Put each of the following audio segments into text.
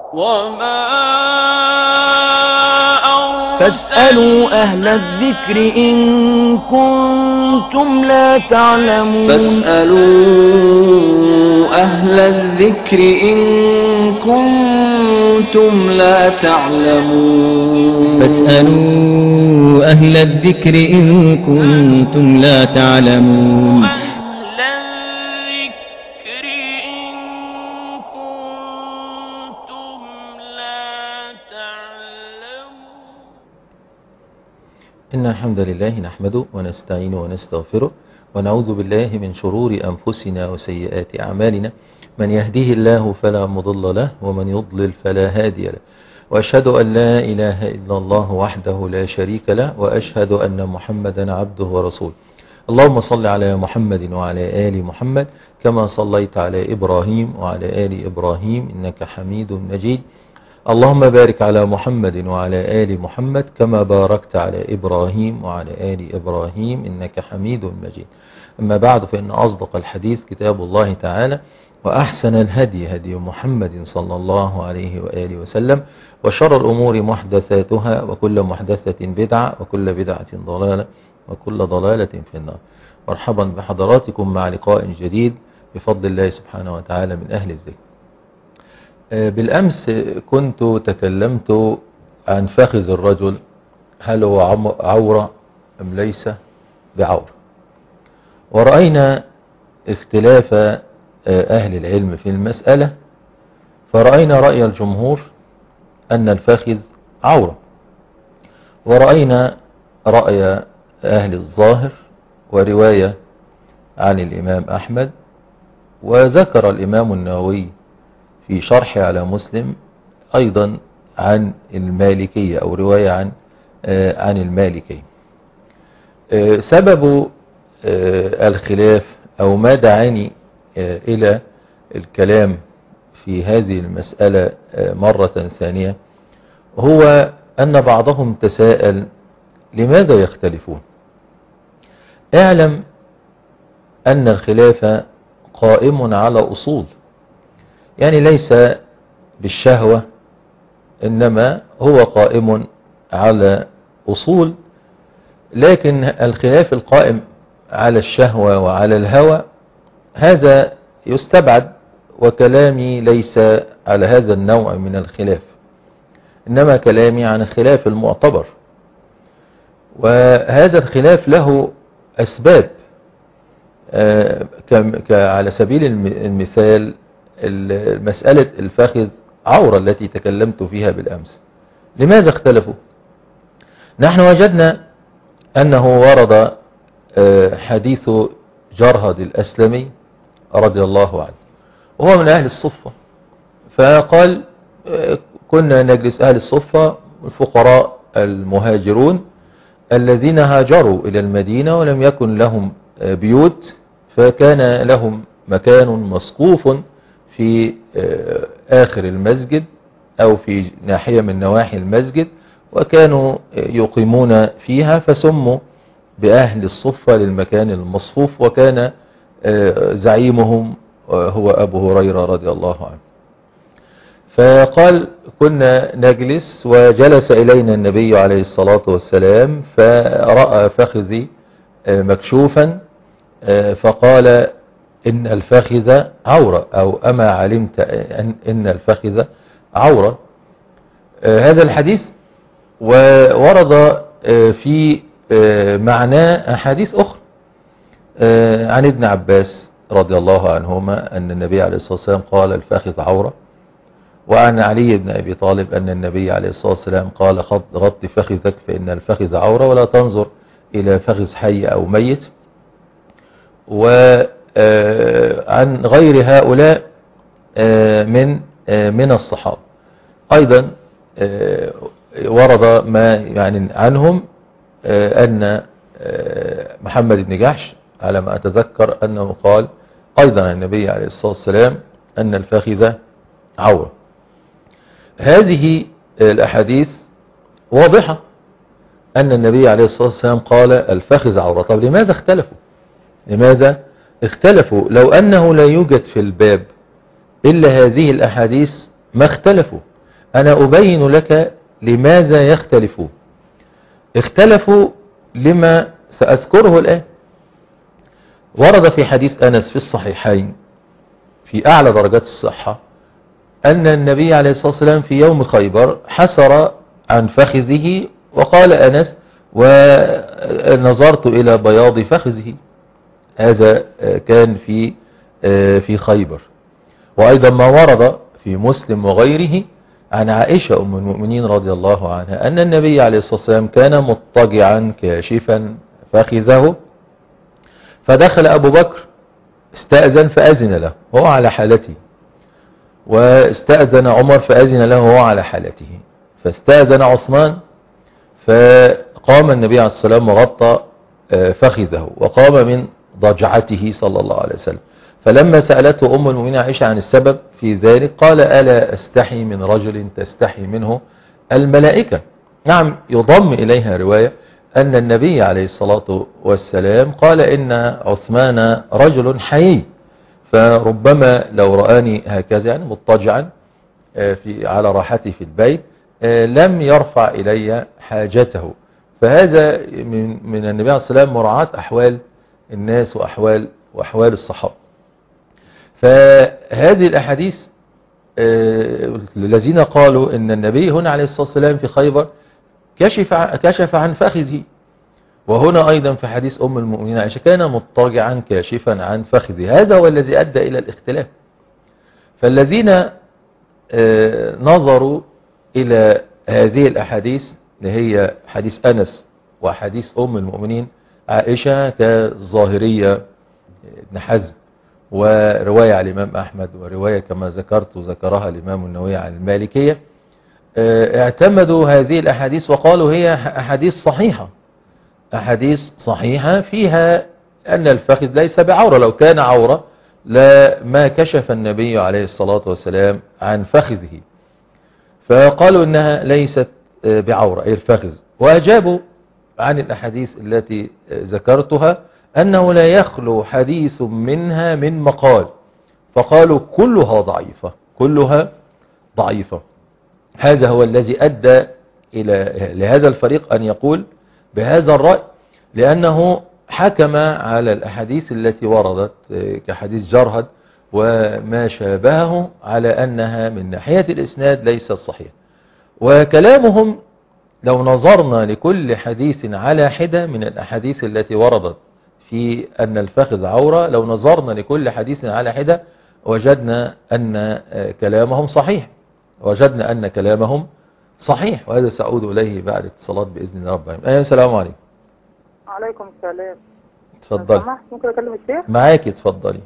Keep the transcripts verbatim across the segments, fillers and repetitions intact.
وما فاسألوا أهل الذكر إن كنتم لا تعلمون فاسألوا أهل الذكر إن كنتم لا تعلمون فاسألوا أهل الذكر إن كنتم لا تعلمون أهل الذكر إن كنتم لا تعلمون. إن الحمد لله نحمده ونستعينه ونستغفره ونعوذ بالله من شرور أنفسنا وسيئات أعمالنا. من يهديه الله فلا مضل له ومن يضلل فلا هادي له، وأشهد أن لا إله إلا الله وحده لا شريك له، وأشهد أن محمدا عبده ورسوله. اللهم صل على محمد وعلى آل محمد كما صليت على إبراهيم وعلى آل إبراهيم إنك حميد مجيد. اللهم بارك على محمد وعلى آل محمد كما باركت على إبراهيم وعلى آل إبراهيم إنك حميد مجيد. أما بعد، فإن أصدق الحديث كتاب الله تعالى، وأحسن الهدي هدي محمد صلى الله عليه وآله وسلم، وشر الأمور محدثاتها، وكل محدثة بدعة، وكل بدعة ضلالة، وكل ضلالة في النار. مرحبا بحضراتكم مع لقاء جديد بفضل الله سبحانه وتعالى من أهل الذكر. بالأمس كنت تكلمت عن فخذ الرجل، هل هو عورة أم ليس بعورة؟ ورأينا اختلاف أهل العلم في المسألة، فرأينا رأي الجمهور أن الفخذ عورة، ورأينا رأي أهل الظاهر ورواية عن الإمام أحمد، وذكر الإمام النووي في شرح على مسلم أيضا عن المالكية أو رواية عن عن المالكية. سبب الخلاف أو ما دعاني إلى الكلام في هذه المسألة مرة ثانية هو أن بعضهم تساءل لماذا يختلفون. اعلم أن الخلاف قائم على أصول، يعني ليس بالشهوة، إنما هو قائم على أصول. لكن الخلاف القائم على الشهوة وعلى الهوى هذا يستبعد، وكلامي ليس على هذا النوع من الخلاف، إنما كلامي عن الخلاف المعتبر. وهذا الخلاف له أسباب، على سبيل المثال مسألة الفخذ عورة التي تكلمت فيها بالأمس. لماذا اختلفوا؟ نحن وجدنا أنه ورد حديث جرهد الأسلمي رضي الله عنه، وهو من أهل الصفة، فقال كنا نجلس أهل الصفة الفقراء المهاجرون الذين هاجروا إلى المدينة ولم يكن لهم بيوت، فكان لهم مكان مسقوف في آخر المسجد أو في ناحية من نواحي المسجد، وكانوا يقيمون فيها، فسموا بأهل الصفة للمكان المصفوف، وكان زعيمهم هو أبو هريرة رضي الله عنه. فقال كنا نجلس وجلس إلينا النبي عليه الصلاة والسلام، فرأى فخذي مكشوفا، فقال إن الفخذ عورة، أو أما علمت أن إن الفخذ عورة. هذا الحديث وورد في معناه أحاديث أخرى عن ابن عباس رضي الله عنهما أن النبي عليه الصلاة والسلام قال الفخذ عورة، وعن علي بن أبي طالب أن النبي عليه الصلاة والسلام قال غط فخذك فإن الفخذ عورة ولا تنظر إلى فخذ حي أو ميت. وعن غير هؤلاء من من الصحابة أيضا ورد ما يعني عنهم أن محمد بن جحش على ما أتذكر أنه قال أيضا النبي عليه الصلاة والسلام أن الفخذ عورة. هذه الأحاديث واضحة أن النبي عليه الصلاة والسلام قال الفخذ عورة. طب لماذا اختلفوا؟ لماذا اختلفوا؟ لو أنه لا يوجد في الباب إلا هذه الأحاديث ما اختلفوا، أنا أبين لك لماذا يختلفون. اختلفوا لما سأذكره الآن. ورد في حديث أنس في الصحيحين في أعلى درجات الصحة أن النبي عليه الصلاة والسلام في يوم خيبر حسر عن فخذه، وقال أنس ونظرت إلى بياض فخذه. هذا كان في في خيبر. وأيضا ما ورد في مسلم وغيره عن عائشة أم المؤمنين رضي الله عنها أن النبي عليه الصلاة والسلام كان مضطجعا كاشفا فخذه، فدخل أبو بكر استأذن فأذن له وهو على حالته، واستأذن عمر فأذن له وهو على حالته، فاستأذن عثمان فقام النبي عليه الصلاة والسلام وغطى فخذه وقام من ضجعته صلى الله عليه وسلم. فلما سألته أم المؤمنين عائشة عن السبب في ذلك قال ألا أستحي من رجل تستحي منه الملائكة. نعم، يضم إليها رواية أن النبي عليه الصلاة والسلام قال إن عثمان رجل حيي، فربما لو رآني هكذا يعني مضطجعا في على راحتي في البيت لم يرفع إلي حاجته. فهذا من, من النبي عليه الصلاة والسلام مراعاة أحوال الناس وأحوال, وأحوال الصحابة. فهذه الأحاديث الذين قالوا إن النبي هنا عليه الصلاة والسلام في خيبر كشف, كشف عن فخذه، وهنا أيضا في حديث أم المؤمنين عائشة كان مضطجعا كاشفا عن فخذه. هذا هو الذي أدى إلى الاختلاف. فالذين نظروا إلى هذه الأحاديث اللي هي حديث أنس وحديث أم المؤمنين عائشة كالظاهرية ابن حزم، ورواية على الإمام أحمد، ورواية كما ذكرت وذكرها الإمام النووي عن المالكية، اعتمدوا هذه الأحاديث وقالوا هي أحاديث صحيحة، أحاديث صحيحة فيها أن الفخذ ليس بعورة. لو كان عورة لما كشف النبي عليه الصلاة والسلام عن فخذه، فقالوا إنها ليست بعورة أي الفخذ. وأجابوا عن الأحاديث التي ذكرتها أنه لا يخلو حديث منها من مقال، فقالوا كلها ضعيفة، كلها ضعيفة. هذا هو الذي أدى إلى لهذا الفريق أن يقول بهذا الرأي، لأنه حكم على الأحاديث التي وردت كحديث جرهد وما شابهه على أنها من ناحية الإسناد ليست صحيحة. وكلامهم لو نظرنا لكل حديث على حدة من الأحاديث التي وردت في أن الفخذ عورة، لو نظرنا لكل حديث على حدة وجدنا أن كلامهم صحيح، وجدنا أن كلامهم صحيح. وهذا سأعود إليه بعد اتصالات بإذن الله رب العالمين. أهلا، السلام عليكم. وعليكم السلام. اتفضلي. ممكن أكلم الشيخ؟ معاكي، اتفضلي.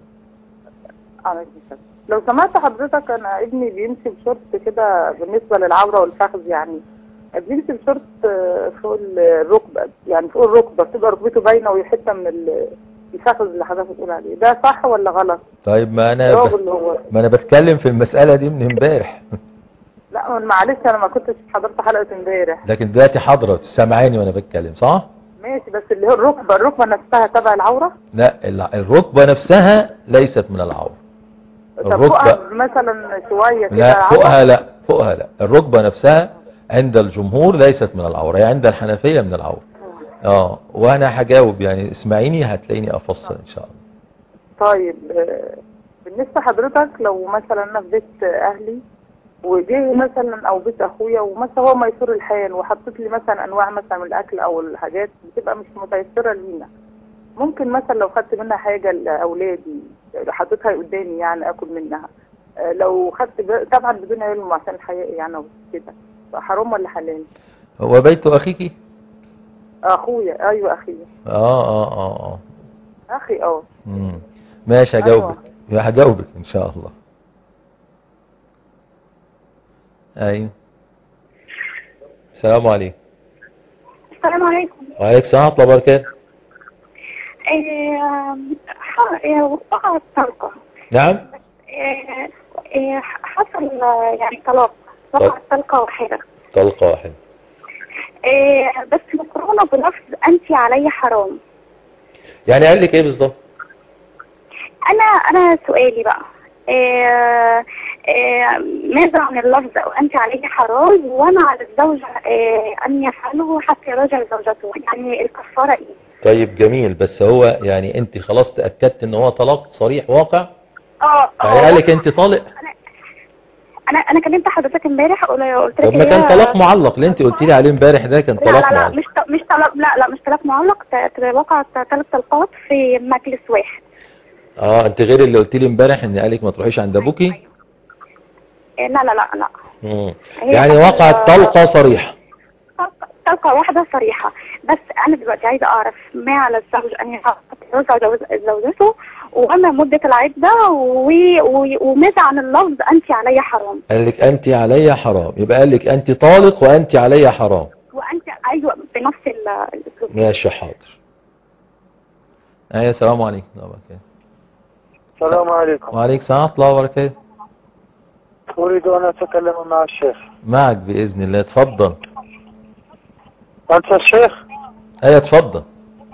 عليكم السلام. لو سمعت حضرتك، أنا ابني بيمشي بشورت كده بالنسبة للعورة والفخذ، يعني بيمشي بشورت فوق الركبة، يعني فوق الركبة بتبقى ركبته باينة وحتة من الفخذ اللي حضرتك بتقول عليه، ده صح ولا غلط؟ طيب ما أنا ب... ما أنا بتكلم في المسألة دي من امبارح. لا معلش أنا ما كنتش حضرت حلقة امبارح، لكن دلوقتي حاضرة سامعاني وأنا بتكلم صح؟ ماشي. بس اللي هو الركبة الركبة نفسها تبع العورة؟ لا، الركبة نفسها ليست من العورة. طب فوقها مثلا شوية كده؟ لا فوقها لا فوقها لا الركبة نفسها عند الجمهور ليست من العورة، هي عند الحنفية من العورة. اه وانا هجاوب يعني، اسمعيني هتلاقيني افصل ان شاء الله. طيب بالنسبة حضرتك لو مثلا انا في بيت اهلي وجه مثلا او بيت اخويا ومثلا هو ميسور الحال وحطيت لي مثلا انواع مثلا من الاكل او الحاجات بتبقى مش متيسرة لينا، ممكن مثلا لو خدت منها حاجة لاولادي حطيتها قدامي يعني اكل منها، لو خدت طبعا بدون علم عشان الحياة يعني كده، حرام ولا حلال؟ هو بيت اخيكي؟ اخويا. ايوه اخي. اه اه اه اه اخي. اه امم ماشي هجاوبك. أيوة. هجاوبك ان شاء الله. ايوه. السلام عليكم. السلام عليكم. وعليكم السلام ورحمة الله وبركاته. ايه وقع الطلقة. نعم. ايه حصل يعني طلاق، وقع طلقة واحدة. طلقة واحدة. إيه بس مقرونة بلفظ أنت علي حرام. يعني قال لك ايه بالظبط؟ أنا أنا سؤالي بقى إيه آه، ماذا عن اللفظ وأنت عليه حرام، وما على الزوج آه، أن يفعله حتى يراجع زوجته، يعني الكفارة إيه؟ طيب جميل، بس هو يعني انت خلاص تأكدت ان هو طلاق صريح واقع؟ اه يعني اه قالك انت طالق؟ انا انا كلمت حضرتك امبارح قلت لك طب ما هي- كان طلاق معلق اللي انت قلت لي عليه امبارح ده كان لا لا طلاق لا معلق. مش ط- مش طلاق، لا لا مش طلاق معلق، ت- وقع ثلاث طلقات في مجلس واحد. اه انت غير اللي قلت لي امبارح ان قالك ما تروحيش عند ابوكي. إيه، لا لا لا لا مم. هي يعني كانت وقعت ال- طلقة صريحة. طلقة- طلقة واحدة صريحة. بس أنا دلوقتي عايزة أعرف ما على الزوج أن يرجع جوز- زوجته، وما مدة العدة، و... و... وماذا عن اللفظ أنت علي حرام. قالك انت علي حرام، يبقى قالك انت طالق وانت علي حرام. وأنت أيوة بنفس ال- الأسلوب. ماشي حاضر. ايه السلام عليكم ورحمة الله وبركاته. السلام عليكم. وعليكم السلام ورحمة الله وبركاته. أريد أن أتكلم مع الشيخ. معك بإذن الله، اتفضل. أنت الشيخ؟ ايه اتفضل.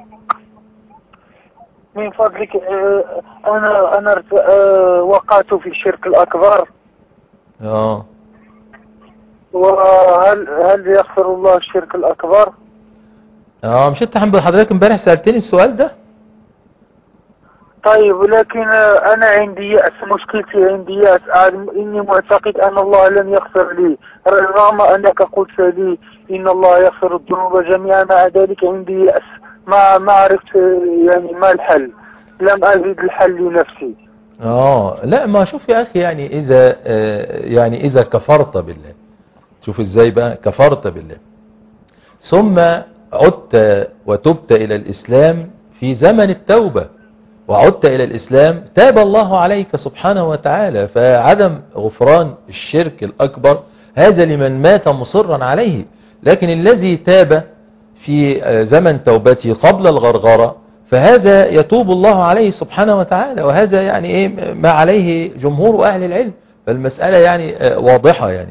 من فضلك آه، أنا أنا ارت- آه، وقعت في الشرك الأكبر، اه وهل هل يغفر الله الشرك الأكبر؟ اه مش انت عم حضرتك امبارح سألتني السؤال ده؟ طيب، لكن آه، أنا عندي يأس، مشكلتي عندي يأس، أعلم إني معتقد أن الله لن يغفر لي، رغم أنك قلت لي إن الله يغفر الذنوب جميعا، مع ذلك عندي يأس، ما ما عرفت آه، يعني ما الحل، لم أجد الحل لنفسي. اه لا ما شوف يا اخي، يعني اذا آه يعني اذا كفرت بالله، شوف ازاي بقى كفرت بالله ثم عدت وتبت الى الاسلام في زمن التوبة وعدت الى الاسلام، تاب الله عليك سبحانه وتعالى. فعدم غفران الشرك الاكبر هذا لمن مات مصرا عليه، لكن الذي تاب في زمن توبته قبل الغرغرة فهذا يتوب الله عليه سبحانه وتعالى، وهذا يعني ايه ما عليه جمهور اهل العلم. فالمسألة يعني واضحة يعني.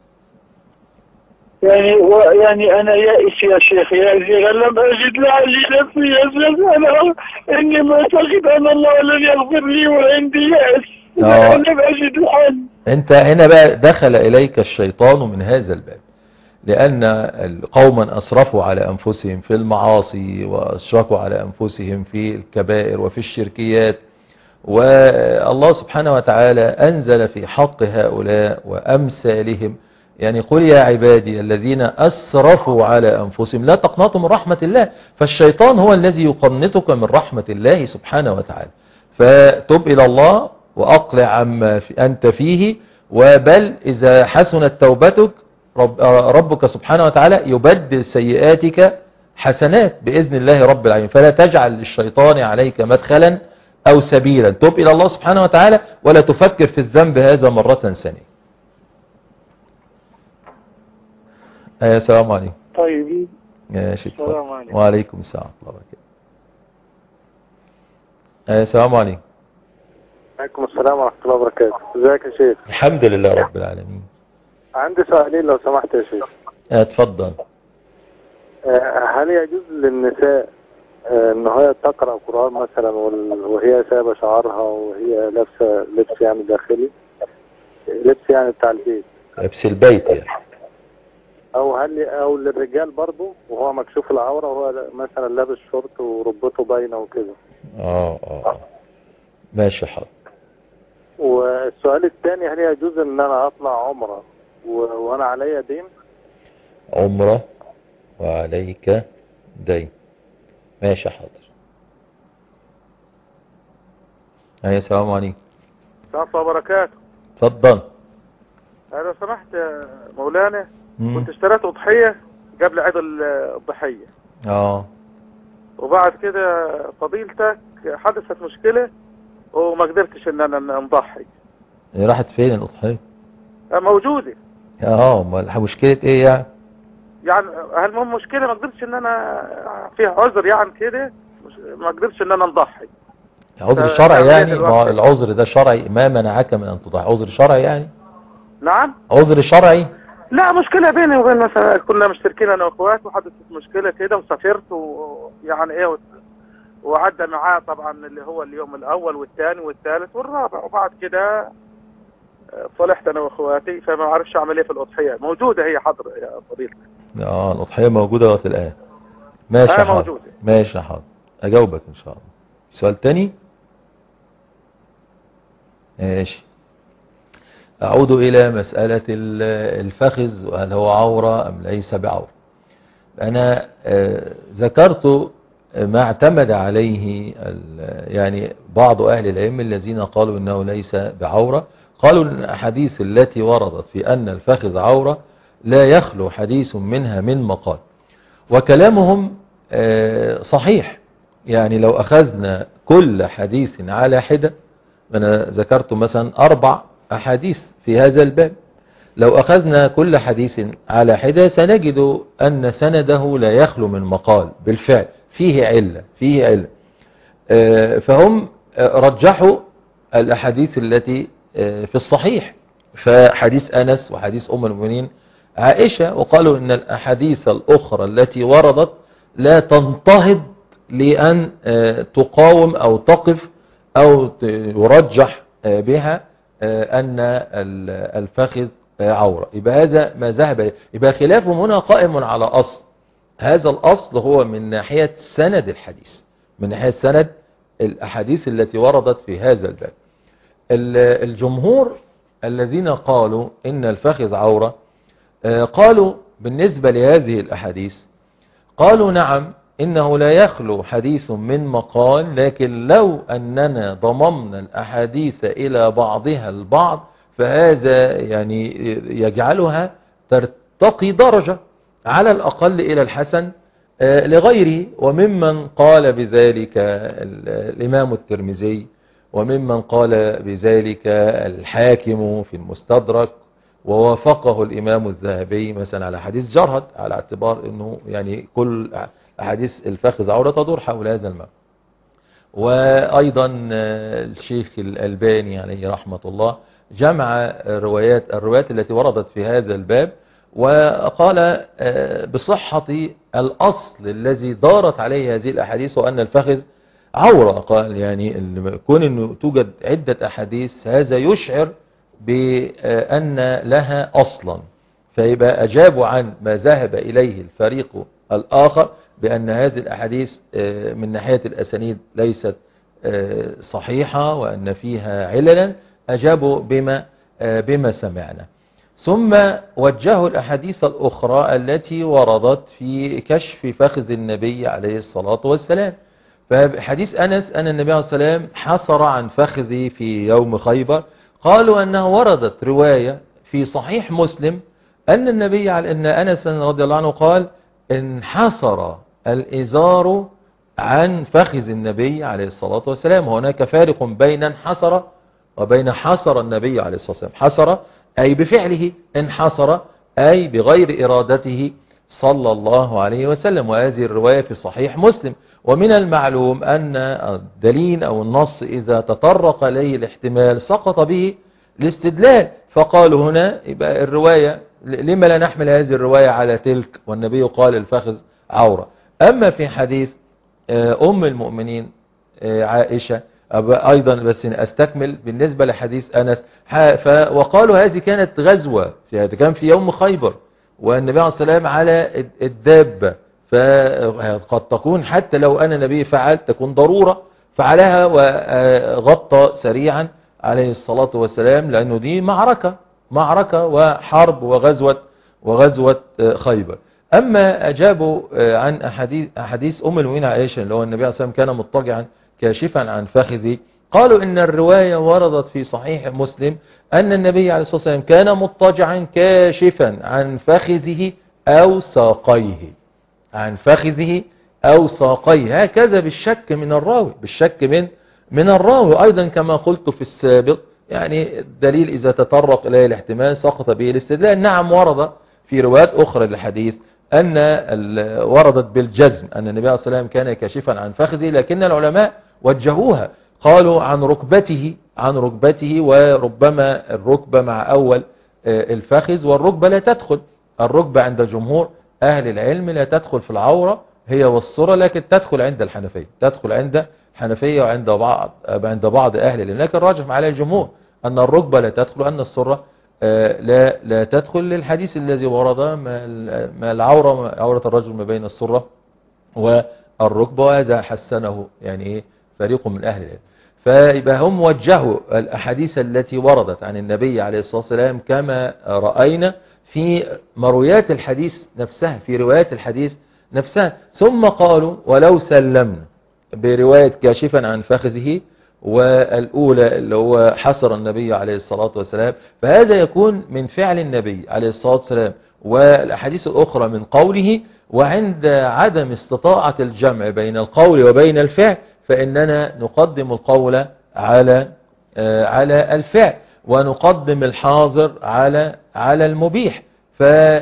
يعني و يعني أنا يائس يا شيخ، يا شيخ لم أجد لعلي نفسي يا شيخ، أنا إني معتقد أن الله لن يغفر لي وعندي يأس، آه. لم أجد الحل. انت هنا بقى دخل اليك الشيطان من هذا الباب، لأن قوما أسرفوا على أنفسهم في المعاصي وأشركوا على أنفسهم في الكبائر وفي الشركيات، والله سبحانه وتعالى أنزل في حق هؤلاء وأمثالهم يعني قل يا عبادي الذين أسرفوا على أنفسهم لا تقنطوا من رحمة الله. فالشيطان هو الذي يقنطك من رحمة الله سبحانه وتعالى. فتب إلى الله وأقلع عما أنت فيه، وبل إذا حسنت توبتك رب ربك سبحانه وتعالى يبدل سيئاتك حسنات بإذن الله رب العالمين. فلا تجعل للشيطان عليك مدخلا أو سبيلا، تب إلى الله سبحانه وتعالى ولا تفكر في الذنب هذا مرة ثانية. آه السلام عليكم. طيب ماشي السلام عليكم. وعليكم السلام ورحمة الله وبركاته. آه السلام عليكم. عليكم السلام ورحمة الله وبركاته. ازيك يا شيخ؟ الحمد لله رب العالمين. عندي سؤالين لو سمحت يا شيخ. آه اتفضل. آه، هل يجوز للنساء آه، ان هي تقرأ قرآن مثلا وال- وهي سايبة شعرها وهي لابسة لبس يعني داخلي، لبس يعني بتاع البيت، لبس البيت يعني، او هل او للرجال برضه وهو مكشوف العورة وهو مثلا لابس شورت وركبته باينة وكده؟ اه اه ماشي حاضر. والسؤال الثاني، هل يجوز ان انا اطلع عمرة و- وانا عليا دين؟ عمرة وعليك دين، ماشي حاضر. أي السلام عليكم. السلام الله وبركاته. اتفضل. لو سمحت يا مولانا، مم. كنت اشتريت أضحية قبل عيد الضحية، اه وبعد كده فضيلتك حدثت مشكلة وما قدرتش ان انا نضحي. هي راحت فين الأضحية؟ موجودة. اه امال مشكلة ايه يعني؟ يعني المهم مشكلة ما قدرتش ان انا فيها عذر يعني كده، مش- ما قدرتش ان انا نضحي. عذر ف- شرعي تعمل إيه يعني؟ ما دلوقتي؟ العذر ده شرعي، ما منعك من أن تضحي؟ عذر شرعي يعني؟ نعم. عذر شرعي؟ لا، مشكلة بيني وبين مثلا كنا مشتركين انا واخواتي وحدثت مشكلة كده وسافرت ويعني ايه و- وعدى معاه طبعا اللي هو اليوم الاول والثاني والثالث والرابع، وبعد كده صلحت انا واخواتي فما اعرفش اعمل ايه في الاضحيه. موجوده هي حاضر يا فضيلتك؟ اه الأضحية موجودة وقت الآن. ماشي يا اه حاضر. موجوده. ماشي يا حاضر، أجاوبك إن شاء الله. سؤال تاني. ماشي. أعود إلى مسألة الفخذ وهل هو عورة أم ليس بعورة. أنا آه ذكرت ما اعتمد عليه يعني بعض أهل العلم الذين قالوا إنه ليس بعورة. قالوا إن الأحاديث التي وردت في أن الفخذ عورة لا يخلو حديث منها من مقال، وكلامهم آه صحيح. يعني لو أخذنا كل حديث على حدة، أنا ذكرت مثلا أربع أحاديث في هذا الباب، لو أخذنا كل حديث على حدة سنجد أن سنده لا يخلو من مقال. بالفعل فيه علة فيه علة فهم رجحوا الأحاديث التي في الصحيح، فحديث أنس وحديث أم المؤمنين عائشة، وقالوا أن الأحاديث الأخرى التي وردت لا تنتهض لأن تقاوم أو تقف أو يرجح بها أن الفخذ عورة. يبقى هذا ما ذهب، يبقى خلافهم هنا قائم على أصل. هذا الأصل هو من ناحية سند الحديث، من ناحية سند الأحاديث التي وردت في هذا الباب. الجمهور الذين قالوا إن الفخذ عورة قالوا بالنسبة لهذه الأحاديث، قالوا نعم إنه لا يخلو حديث من مقال، لكن لو أننا ضممنا الأحاديث إلى بعضها البعض فهذا يعني يجعلها ترتقي درجة على الأقل إلى الحسن لغيره. وممن قال بذلك الإمام الترمذي، وممن قال بذلك الحاكم في المستدرك، ووافقه الإمام الذهبي مثلا على حديث جرهد، على اعتبار أنه يعني كل أحاديث الفخذ عورة تدور حول هذا المعنى. وأيضا الشيخ الألباني عليه رحمة الله جمع الروايات الروايات التي وردت في هذا الباب، وقال بصحة الأصل الذي دارت عليه هذه الأحاديث وأن الفخذ عورة. قال يعني كون أنه توجد عدة أحاديث هذا يشعر بأن لها أصلا، فيبقى أجابوا عن ما ذهب إليه الفريق الآخر بأن هذه الأحاديث من ناحية الأسانيد ليست صحيحة وأن فيها عللا، أجابوا بما بما سمعنا. ثم وجهوا الأحاديث الأخرى التي وردت في كشف فخذ النبي عليه الصلاة والسلام. فحديث أنس أن النبي عليه الصلاة والسلام حصر عن فخذه في يوم خيبر، قالوا أنها وردت رواية في صحيح مسلم أن النبي على أن أنس رضي الله عنه قال انحصر الإزار عن فخذ النبي عليه الصلاة والسلام. هناك فارق بين انحصر وبين حصر النبي عليه الصلاة والسلام. حصر أي بفعله، انحصر أي بغير إرادته صلى الله عليه وسلم. وهذه الرواية في صحيح مسلم. ومن المعلوم أن الدليل أو النص إذا تطرق إليه الاحتمال سقط به الاستدلال، فقالوا هنا يبقى الرواية لما لا نحمل هذه الرواية على تلك والنبي قال الفخذ عورة. أما في حديث أم المؤمنين عائشة أيضا، بس أستكمل بالنسبة لحديث أنس، وقالوا هذه كانت غزوة، كان في يوم خيبر والنبي عليه الصلاة والسلام على الدابة، فقد تكون حتى لو أن النبي فعل تكون ضرورة فعلها وغطى سريعا عليه الصلاة والسلام، لأنه دي معركة معركة وحرب وغزوة وغزوة خيبر. أما أجابوا عن أحاديث, أحاديث أم المؤمنين عائشة اللي هو النبي عليه الصلاة والسلام كان مضطجعا كاشفا عن فخذه، قالوا إن الرواية وردت في صحيح مسلم أن النبي عليه الصلاة والسلام كان مضطجعا كاشفا عن فخذه أو ساقيه، عن فخذه أو ساقيه، هكذا بالشك من الراوي، بالشك من من الراوي. أيضا كما قلت في السابق يعني الدليل إذا تطرق إليه الاحتمال سقط به الاستدلال. نعم ورد في روايات أخرى للحديث أن وردت بالجزم أن النبي عليه الصلاة والسلام كان كاشفا عن فخذه، لكن العلماء وجهوها قالوا عن ركبته عن ركبته وربما الركبة مع أول الفخذ، والركبة لا تدخل، الركبة عند جمهور أهل العلم لا تدخل في العورة هي والصورة، لكن تدخل عند الحنفية، تدخل عند الحنفية وعند بعض عند بعض أهل العلم، لكن الراجح على الجمهور أن الركبة لا تدخل، أن السرة لا لا تدخل، للحديث الذي ورد ما العورة عورة الرجل ما بين السرة والركبة، وهذا حسنه يعني ايه فريق من أهل العلم. فيبقى هم وجهوا الأحاديث التي وردت عن النبي عليه الصلاة والسلام كما رأينا في مرويات الحديث نفسها، في روايات الحديث نفسها، ثم قالوا ولو سلمنا برواية كاشفا عن فخذه والأولى اللي هو حصر النبي عليه الصلاة والسلام، فهذا يكون من فعل النبي عليه الصلاة والسلام، والأحاديث الأخرى من قوله. وعند عدم استطاعة الجمع بين القول وبين الفعل فإننا نقدم القول على على الفعل، ونقدم الحاضر على على المبيح. ف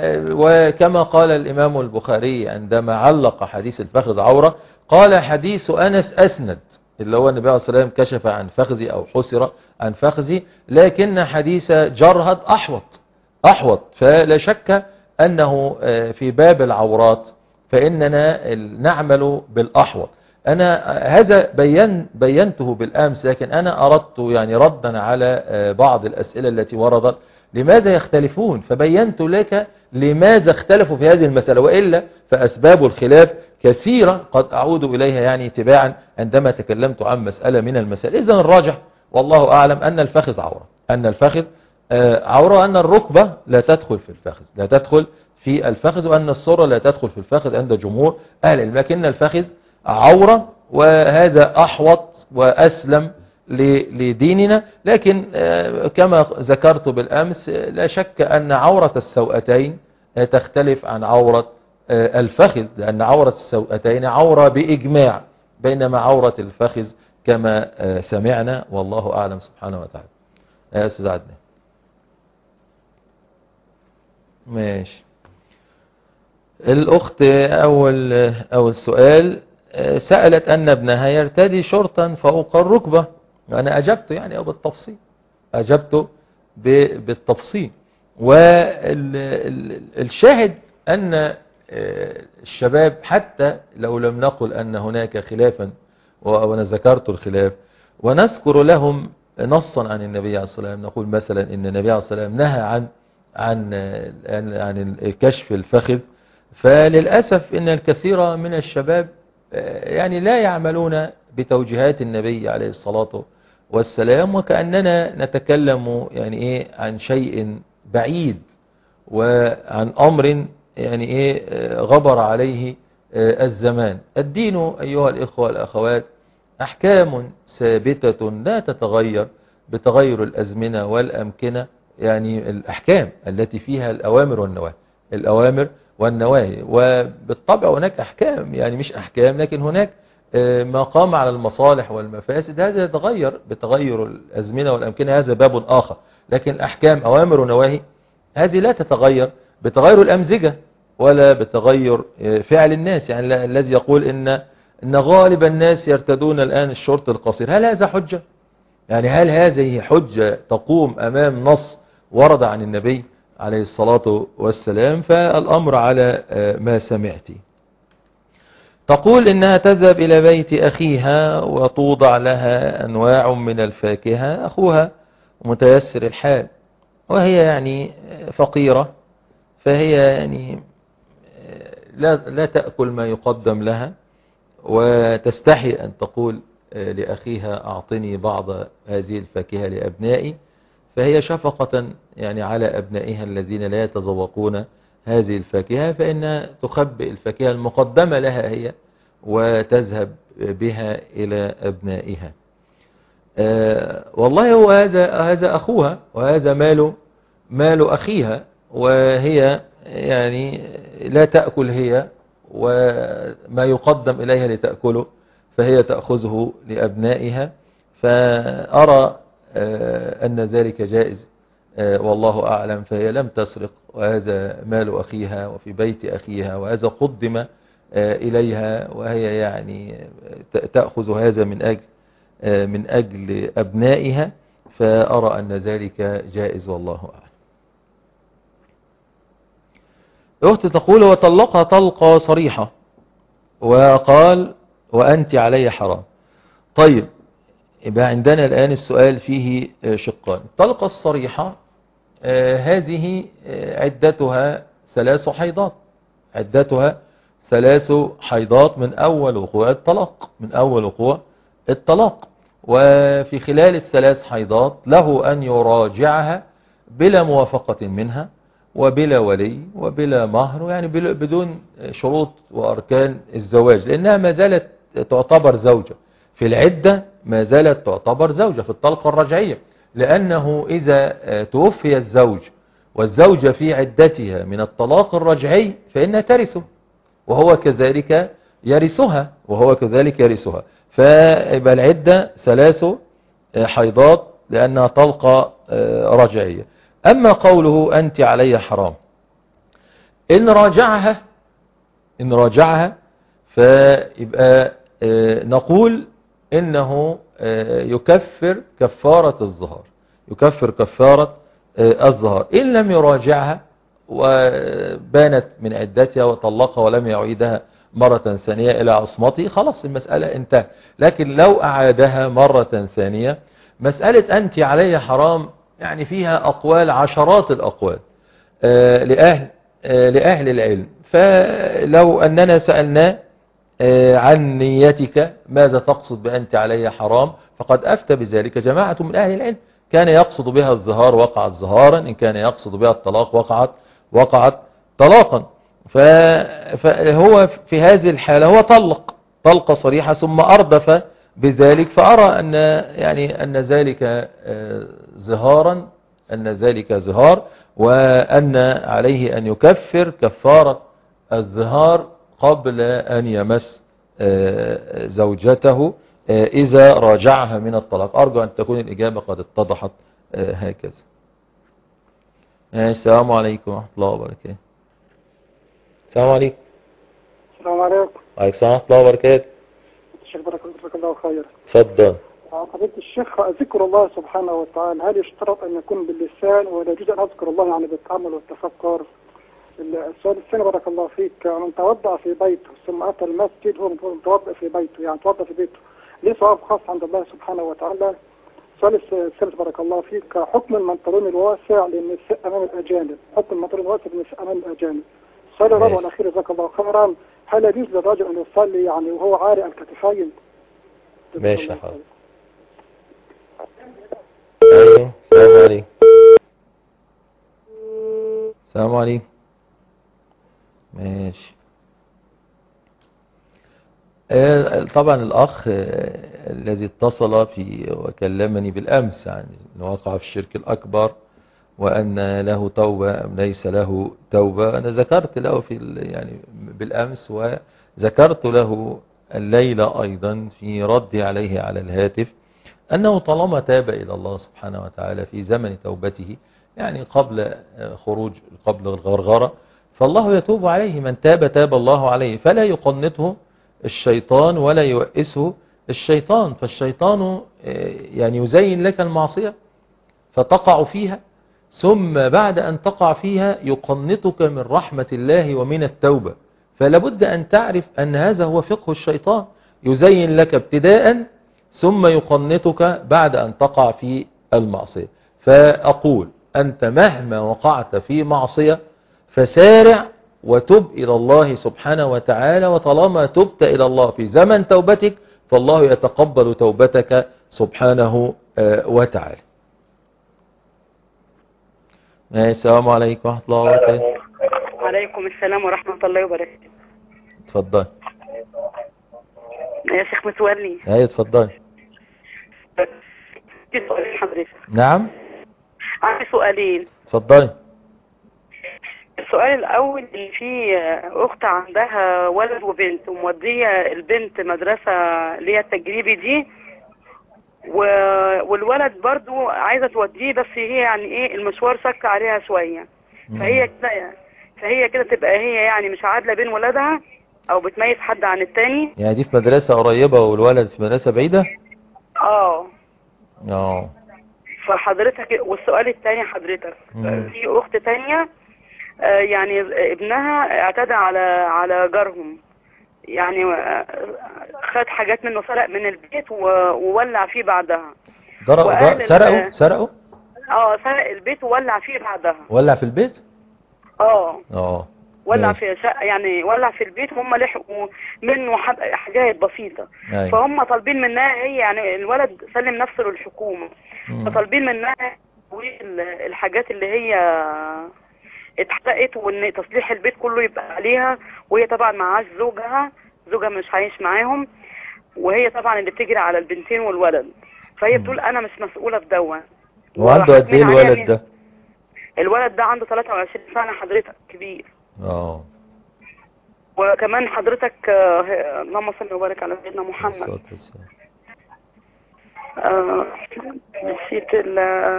وكما قال الإمام البخاري عندما علق حديث الفخذ عورة، قال حديث أنس أسند، اللي هو النبي عليه الصلاة والسلام كشف عن فخذي أو حسر عن فخذي، لكن حديث جرهد أحوط أحوط فلا شك أنه في باب العورات فإننا نعمل بالأحوط. أنا هذا بين بينته بالأمس، لكن أنا أردت يعني ردا على بعض الأسئلة التي وردت لماذا يختلفون، فبينت لك لماذا اختلفوا في هذه المسألة، وإلا فأسباب الخلاف كثيرة قد أعود إليها يعني تباعا عندما تكلمت عن مسألة من المسائل. إذن الراجح والله أعلم أن الفخذ عورة، أن الفخذ عورة، أن الركبة لا تدخل في الفخذ لا تدخل في الفخذ وأن السرة لا تدخل في الفخذ عند جمهور أهل العلم، لكن الفخذ عورة، وهذا أحوط وأسلم لديننا. لكن كما ذكرت بالأمس لا شك أن عورة السوأتين تختلف عن عورة الفخذ، لأن عورة السوأتين عورة بإجماع، بينما عورة الفخذ كما سمعنا والله أعلم سبحانه وتعالى. يا أستاذ عدنان ماشي. الأخت أول أول سؤال سألت أن ابنها يرتدي شرطا فوق الركبة، أنا أجبته يعني أو بالتفصيل أجبته بالتفصيل. والشاهد أن الشباب حتى لو لم نقل أن هناك خلافا، وأنا ذكرت الخلاف ونذكر لهم نصا عن النبي عليه الصلاة والسلام، نقول مثلا إن النبي عليه الصلاة والسلام نهى عن عن عن كشف الفخذ، فللأسف إن الكثير من الشباب يعني لا يعملون بتوجيهات النبي عليه الصلاة والسلام، وكأننا نتكلم يعني إيه عن شيء بعيد وعن أمر يعني إيه غبر عليه الزمان. الدين أيها الإخوة والأخوات أحكام ثابتة لا تتغير بتغير الأزمنة والأمكنة، يعني الأحكام التي فيها الأوامر والنواهي الأوامر والنواهي وبالطبع هناك أحكام يعني مش أحكام، لكن هناك ما قام على المصالح والمفاسد، هذا يتغير بتغير الأزمنة والأمكنة، هذا باب آخر. لكن أحكام أوامر ونواهي هذه لا تتغير بتغير الأمزجة ولا بتغير فعل الناس. يعني الذي يقول إن إن غالب الناس يرتدون الآن الشورت القصير، هل هذا حجة؟ يعني هل هذه حجة تقوم أمام نص ورد عن النبي عليه الصلاة والسلام؟ فالأمر على ما سمعتي. تقول إنها تذهب إلى بيت أخيها وتوضع لها أنواع من الفاكهة، أخوها متيسر الحال وهي يعني فقيرة، فهي يعني لا, لا تأكل ما يقدم لها، وتستحي أن تقول لأخيها أعطني بعض هذه الفاكهة لأبنائي، فهي شفقة يعني على أبنائها الذين لا يتذوقون هذه الفاكهة، فإنها تخبئ الفاكهة المقدمة لها هي وتذهب بها إلى أبنائها. آه والله هو هذا هذا أخوها وهذا مال مال أخيها، وهي يعني لا تأكل هي، وما يقدم إليها لتأكله فهي تأخذه لأبنائها، فأرى آه أن ذلك جائز آه والله أعلم. فهي لم تسرق، وهذا مال أخيها وفي بيت أخيها، وهذا قدم آه إليها، وهي يعني تأخذ هذا من أجل آه من أجل أبنائها، فأرى أن ذلك جائز والله أعلم. أخت تقول وطلقها طلقة صريحة وقال وأنت علي حرام. طيب يبقى عندنا الآن السؤال فيه شقان. الطلقة الصريحة هذه عدتها ثلاث حيضات، عدتها ثلاث حيضات من أول وقوع الطلاق، من أول وقوع الطلاق. وفي خلال الثلاث حيضات له أن يراجعها بلا موافقة منها وبلا ولي وبلا مهر، يعني بدون شروط وأركان الزواج، لأنها ما زالت تعتبر زوجة في العدة، ما زالت تعتبر زوجة في الطلقة الرجعية، لأنه إذا توفي الزوج والزوجة في عدتها من الطلاق الرجعي فإنها ترثه وهو كذلك يرثها وهو كذلك يرثها. فيبقى العدة ثلاث حيضات لأنها طلقة رجعية. أما قوله أنت علي حرام، إن راجعها إن راجعها فيبقى نقول إنه يكفر كفارة الظهار، يكفر كفارة الظهار. إن لم يراجعها وبانت من عدتها وطلقها ولم يعيدها مرة ثانية إلى عصمته، خلاص المسألة انتهت. لكن لو أعادها مرة ثانية، مسألة أنت علي حرام يعني فيها أقوال، عشرات الأقوال لأهل لأهل العلم. فلو أننا سألنا عن نيتك ماذا تقصد بأنت علي حرام، فقد أفتى بذلك جماعة من أهل العلم. كان يقصد بها الظهار وقعت ظهارا، إن كان يقصد بها الطلاق وقعت وقعت طلاقا. فهو في هذه الحالة هو طلق طلقة صريحة ثم أردف بذلك، فأرى أن يعني أن ذلك زهارا أن ذلك زهار، وأن عليه أن يكفر كفارة الزهار قبل أن يمس زوجته إذا راجعها من الطلاق. أرجو أن تكون الإجابة قد اتضحت هكذا. السلام عليكم ورحمة الله وبركاته. السلام عليكم. السلام عليكم. وعليكم السلام ورحمة الله وبركاته. الشيخ بارك الله خير. تفضل. فضيلة الشيخ، ذكر الله سبحانه وتعالى هل يشترط أن يكون باللسان ولا يجوز أن أذكر الله يعني بالتأمل والتفكر؟ السؤال الثاني بارك الله فيك، من توضأ في بيته ثم أتى المسجد هو متوضأ في بيته، يعني توضأ في بيته، ليه ثواب خاص عند الله سبحانه وتعالى؟ السؤال الثالث بارك الله فيك، حكم المنطلون الواسع للنساء أمام الأجانب، حكم المنطلون الواسع للنساء أمام الأجانب. السؤال الرابع والأخير جزاك الله خيرا، هل يجوز للرجل أن يصلي يعني وهو عاري الكتفين؟ ماشي يا حاضر. ايوه السلام عليكم. السلام عليكم. ماشي. طبعا الأخ الذي اتصل في وكلمني بالأمس عن أنه وقع في الشرك الأكبر وأن له توبة أم ليس له توبة، أنا ذكرت له في يعني بالأمس، وذكرت له الليلة أيضا في ردي عليه على الهاتف أنه طالما تاب إلى الله سبحانه وتعالى في زمن توبته، يعني قبل خروج قبل الغرغرة، فالله يتوب عليه. من تاب تاب الله عليه، فلا يقنطه الشيطان ولا يوئسه الشيطان. فالشيطان يعني يزين لك المعصية فتقع فيها، ثم بعد أن تقع فيها يقنطك من رحمة الله ومن التوبة. فلابد أن تعرف أن هذا هو فقه الشيطان، يزين لك ابتداء ثم يقنطك بعد أن تقع في المعصية. فأقول أنت مهما وقعت في معصية فسارع وتب إلى الله سبحانه وتعالى، وطالما تبت إلى الله في زمن توبتك فالله يتقبل توبتك سبحانه وتعالى. السلام عليكم ورحمة الله وبركاته. وعليكم السلام ورحمة الله وبركاته. اتفضل يا شيخ متولي. ايوه اتفضل. سؤالين حضرتك. نعم عندي سؤالين. اتفضلي. السؤال الأول، إن في أخت عندها ولد وبنت ومودية البنت مدرسة اللي هي التجريبي دي، والولد برضو عايزة توديه، بس هي يعني إيه المشوار سك عليها شوية، فهي كده فهي كده تبقى هي يعني مش عادلة بين ولادها أو بتميز حد عن التاني. يعني دي في مدرسة قريبة والولد في مدرسة بعيدة؟ اه اه فحضرتك. والسؤال الثاني حضرتك، مم. في أخت تانية يعني ابنها اعتدى على على جارهم، يعني آه، خد حاجات منه، سرق من البيت و- وولع فيه بعدها. ضرب وقال ضرب- سرقوا ال- سرقوا اه سرق البيت وولع فيه بعدها. ولع في البيت؟ اه اه ولع ماشي. في شقة، يعني ولع في البيت وهم لحقوا منه حب- حاجات بسيطة. أيوة. فهم طالبين منها هي، يعني الولد سلم نفسه للحكومة، مم. فطالبين منها ال- الحاجات اللي هي اتحرقت، وان تصليح البيت كله يبقى عليها، وهي طبعا معاش زوجها، زوجها مش عايش معاهم، وهي طبعا اللي بتجري على البنتين والولد. فهي بتقول انا مش مسؤولة في دون. هو عنده قد ايه وحاكمين عليها الولد إن- ده؟ الولد ده عنده ثلاثة وعشرين سنة حضرتك، كبير. اه وكمان حضرتك آه، اللهم صل وبارك على سيدنا محمد. الصلاة والسلام. آه، نسيت ال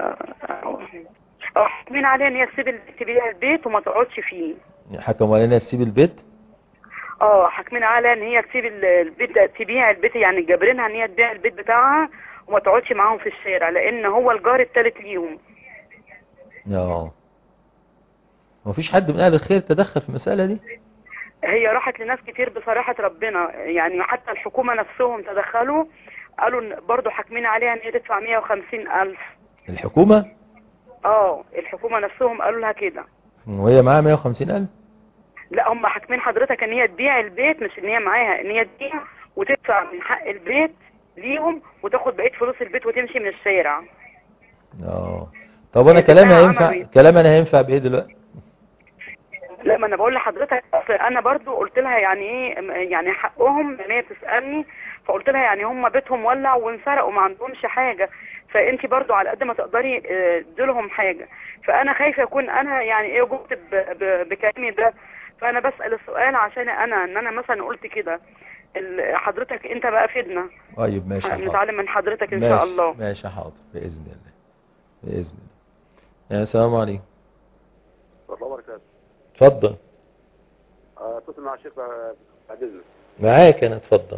آه، حاكمين عليها ان هي تسيب ال- تبيع البيت وما تقعدش فيه. حكموا علينا تسيب البيت؟ اه حاكمين عليها ان هي تسيب ال- البيت ده، تبيع البيت، يعني جابرينها ان هي تبيع البيت بتاعها وما تقعدش معاهم في الشارع، لان هو الجار الثالث ليهم. اه مفيش حد من اهل الخير تدخل في المسألة دي؟ هي راحت لناس كتير بصراحة ربنا، يعني حتى الحكومة نفسهم تدخلوا، قالوا إن برضو حاكمين عليها ان هي تدفع مية وخمسين ألف. الحكومة؟ اه الحكومة نفسهم قالوا لها كده. وهي معاها مية وخمسين ألف؟ لا هم حاكمين حضرتك ان هي تبيع البيت، مش ان هي معاها، ان هي تبيع وتدفع من حق البيت ليهم وتاخد بقية فلوس البيت وتمشي من الشارع. اه طب انا هي كلامي تبقى هينفع عملي. كلامي انا هينفع بايه دلوقتي؟ لا ما انا بقول لحضرتك، أصل انا برضو قلت لها يعني ايه، يعني حقهم ان هي تسالني، فقلت لها يعني هم بيتهم ولع وانسرقوا ما عندهمش حاجه، فانت برضو على قد ما تقدري آه، اديلهم حاجه. فانا خايفه اكون انا يعني ايه جبت ب- ب- بكلامي ده، فانا بسال السؤال عشان انا ان انا مثلا قلت كده. ال- حضرتك انت بقى فدنا، طيب ماشي حاضر. نتعلم من حضرتك ان ماشي. شاء الله. ماشي حاضر باذن الله. باذن الله. يا السلام عليكم. ورحمة الله وبركاته. اتفضل. اتصل مع الشيخ بعد اذنك. معاك انا، اتفضل.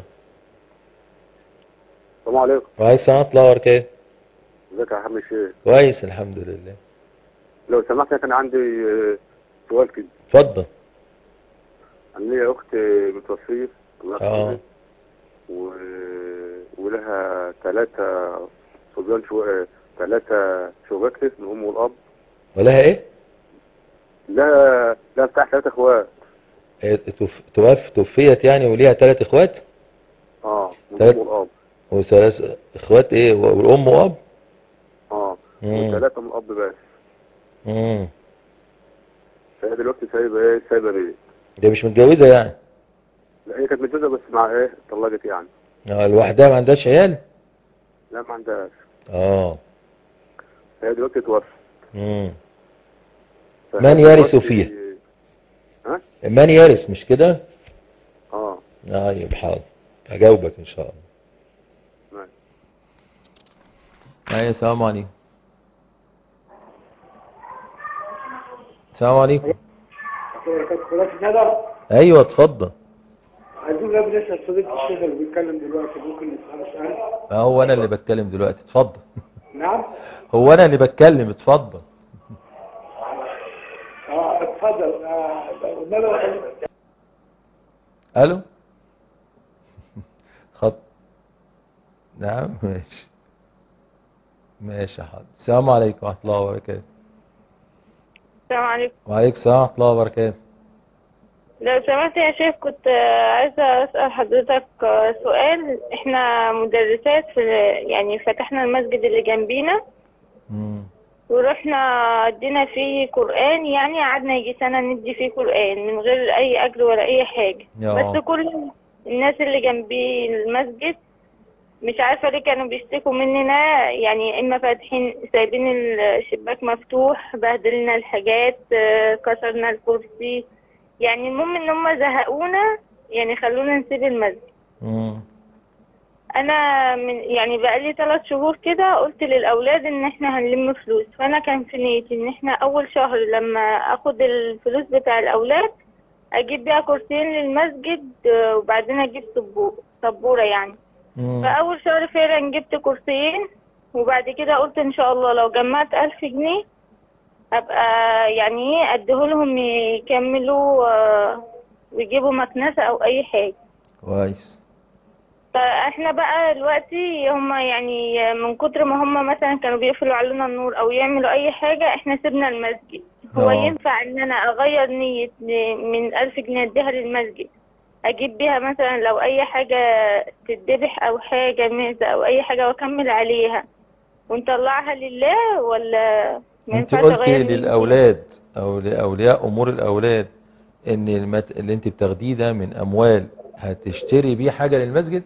السلام عليكم. وعليكم السلام ورحمة الله وبركاته. ازيك يا حبيبي الشيخ؟ كويس الحمد لله. لو سمحت كان عندي آه، سؤال كده. اتفضل. انا ليا اخت متوفيه الله اه يرحمها، و... ولها ثلاثة صبيان، شو ثلاثة شبكة من الام والاب. ولها ايه؟ لا لا بتاع ثلاثة اخوات. إيه، توف- توف توفيت يعني وليها ثلاث اخوات؟ اه من تلات- الام والاب. وثلاث اخوات ايه، والام واب؟ اه مم. وثلاثة من الاب بس. امم فهي دلوقتي سايبة ايه، سايبة بيت. ده مش متجوزة يعني؟ لا هي كانت متجوزة بس مع ايه، اتطلقت يعني. اه لوحدها ما عندهاش عيال؟ لا ما عندهاش. اه هي دلوقتي توفت. امم فهي من يرث دلوقتي- فيها؟ ها؟ من يرث مش كده؟ اه طيب حاضر هجاوبك ان شاء الله. ماشي. ايوه السلام عليكم. السلام عليكم. ايوه اتفضل. عايزين بقى بنسأل صديق الشيخ اللي بيتكلم دلوقتي، ممكن نسأله سؤال؟ هو انا اللي بتكلم دلوقتي، اتفضل. نعم؟ هو انا اللي بتكلم، اتفضل. اه اتفضل. آه، ماذا الو. خط. نعم ماشي. ماشي يا حاضر. السلام عليكم ورحمة الله وبركاته. السلام عليكم. وعليكم السلام ورحمة الله وبركاته. لو سمحت يا شيخ، كنت آه، عايزة أسأل حضرتك آه، سؤال. احنا مدرسات في، يعني فتحنا المسجد اللي جنبينا مم. ورحنا ادينا فيه قرآن، يعني قعدنا يجي سنة ندي فيه قرآن من غير أي أجر ولا أي حاجة. يا. بس كل الناس اللي جنبي المسجد مش عارفة ليه كانوا بيشتكوا مننا، يعني إما فاتحين سايبين الشباك مفتوح، بهدلنا الحاجات، آه، كسرنا الكرسي، يعني المهم ان هم زهقونا، يعني خلونا نسيب المسجد. مم. انا من يعني بقالي ثلاث شهور كده قلت للاولاد ان احنا هنلم فلوس، فانا كان في نيتي ان احنا اول شهر لما اخد الفلوس بتاع الاولاد اجيب بيها كرسيين للمسجد، آه، وبعدين اجيب سبو- سبورة يعني. مم. فاول شهر فعلا جبت كرسيين، وبعد كده قلت ان شاء الله لو جمعت الف جنيه ابقى يعني ايه اديهولهم يكملوا آه، ويجيبوا مكنسة او اي حاجة. كويس. فاحنا بقى دلوقتي هما يعني من كتر ما هما مثلا كانوا بيقفلوا علينا النور او يعملوا اي حاجة احنا سيبنا المسجد. هو آه. ينفع ان انا اغير نية من الف جنيه اديها للمسجد اجيب بيها مثلا لو اي حاجة تتذبح او حاجة ميزة او اي حاجة واكمل عليها ونطلعها لله، ولا ما انت ينفعش قلتي اغير نيتي؟ للاولاد او لاولياء امور الاولاد ان المت... اللي انت بتاخديه ده من اموال هتشتري بيه حاجة للمسجد؟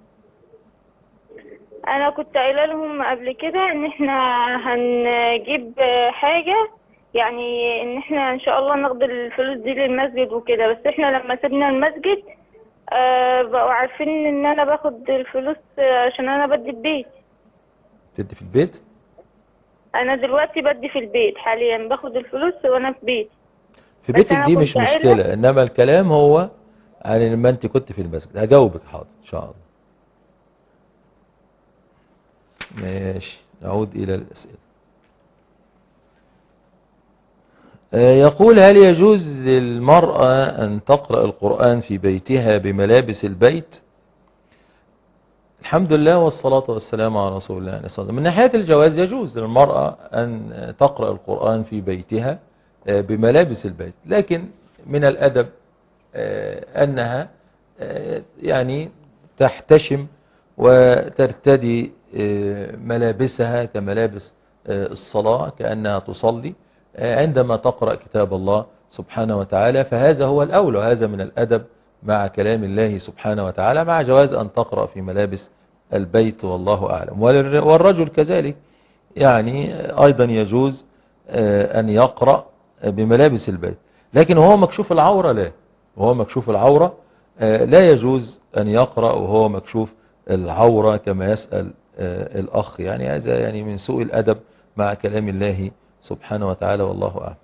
انا كنت قايله لهم قبل كده ان احنا هنجيب حاجه، يعني ان احنا ان شاء الله ناخد الفلوس دي للمسجد وكده، بس احنا لما سيبنا المسجد آه بقوا عارفين ان انا باخد الفلوس عشان انا بدي البيت. تدي في البيت؟ انا دلوقتي بدي في البيت حاليا، باخد الفلوس وانا في بيت. في بس بيتك أنا دي كنت مش قايلة- مشكلة، انما الكلام هو عن لما انت كنت في المسجد. هجاوبك حاضر ان شاء الله. ماشي، نعود الى الاسئلة. آه، يقول: هل يجوز للمرأة ان تقرأ القرآن في بيتها بملابس البيت؟ الحمد لله والصلاة والسلام على رسول الله عليه الصلاة والسلام. من ناحية الجواز يجوز للمرأة أن تقرأ القرآن في بيتها بملابس البيت، لكن من الأدب أنها يعني تحتشم وترتدي ملابسها كملابس الصلاة كأنها تصلي عندما تقرأ كتاب الله سبحانه وتعالى، فهذا هو الأولى، وهذا من الأدب مع كلام الله سبحانه وتعالى، مع جواز أن تقرأ في ملابس البيت والله أعلم. والرجل كذلك يعني أيضا يجوز أن يقرأ بملابس البيت، لكن وهو مكشوف العورة لا، وهو مكشوف العورة لا يجوز أن يقرأ وهو مكشوف العورة كما يسأل الأخ، يعني هذا يعني من سوء الأدب مع كلام الله سبحانه وتعالى والله أعلم.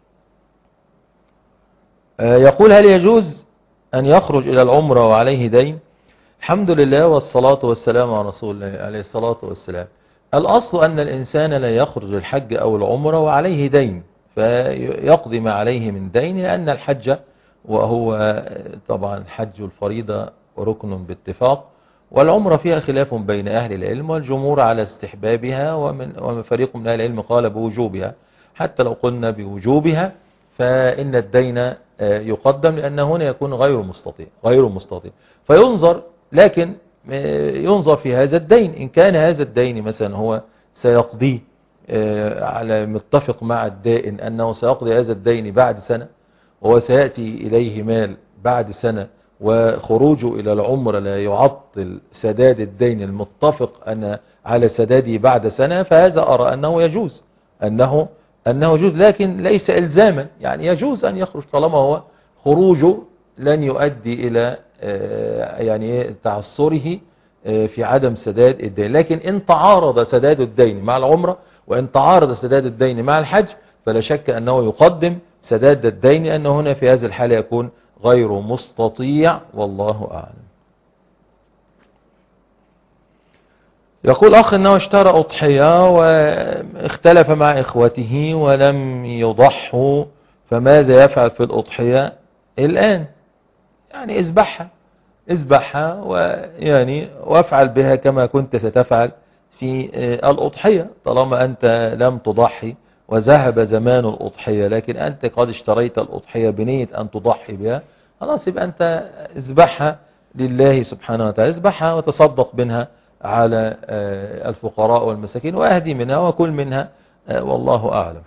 يقول: هل يجوز أن يخرج إلى العمرة وعليه دين؟ الحمد لله والصلاة والسلام على رسول الله عليه الصلاة والسلام. الأصل أن الإنسان لا يخرج الحج أو العمرة وعليه دين، فيقضي ما عليه من دين، لأن الحج وهو طبعا الحج الفريضة ركن باتفاق، والعمرة فيها خلاف بين أهل العلم، والجمهور على استحبابها، ومن فريق من أهل العلم قال بوجوبها. حتى لو قلنا بوجوبها فإن الدين يقدم، لأن هنا يكون غير مستطيع غير مستطيع فينظر، لكن ينظر في هذا الدين. إن كان هذا الدين مثلا هو سيقضيه على متفق مع الدائن أنه سيقضي هذا الدين بعد سنة، وهو سيأتي إليه مال بعد سنة، وخروجه إلى العمر لا يعطل سداد الدين المتفق أن على سداده بعد سنة، فهذا أرى أنه يجوز أنه أنه يجوز، لكن ليس إلزاما، يعني يجوز أن يخرج طالما هو خروجه لن يؤدي إلى يعني تعثره في عدم سداد الدين. لكن إن تعارض سداد الدين مع العمرة، وإن تعارض سداد الدين مع الحج، فلا شك أنه يقدم سداد الدين، لأن هنا في هذه الحالة يكون غير مستطيع والله أعلم. يقول أخ أنه اشترى أضحية واختلف مع إخوته ولم يضحوا، فماذا يفعل في الأضحية الآن؟ يعني اذبحها اذبحها ويعني وافعل بها كما كنت ستفعل في الأضحية، طالما أنت لم تضحي وذهب زمان الأضحية، لكن أنت قد اشتريت الأضحية بنية أن تضحي بها، خلاص يبقى أنت اذبحها لله سبحانه وتعالى، اذبحها وتصدق منها على الفقراء والمساكين، وأهدي منها وكل منها والله أعلم.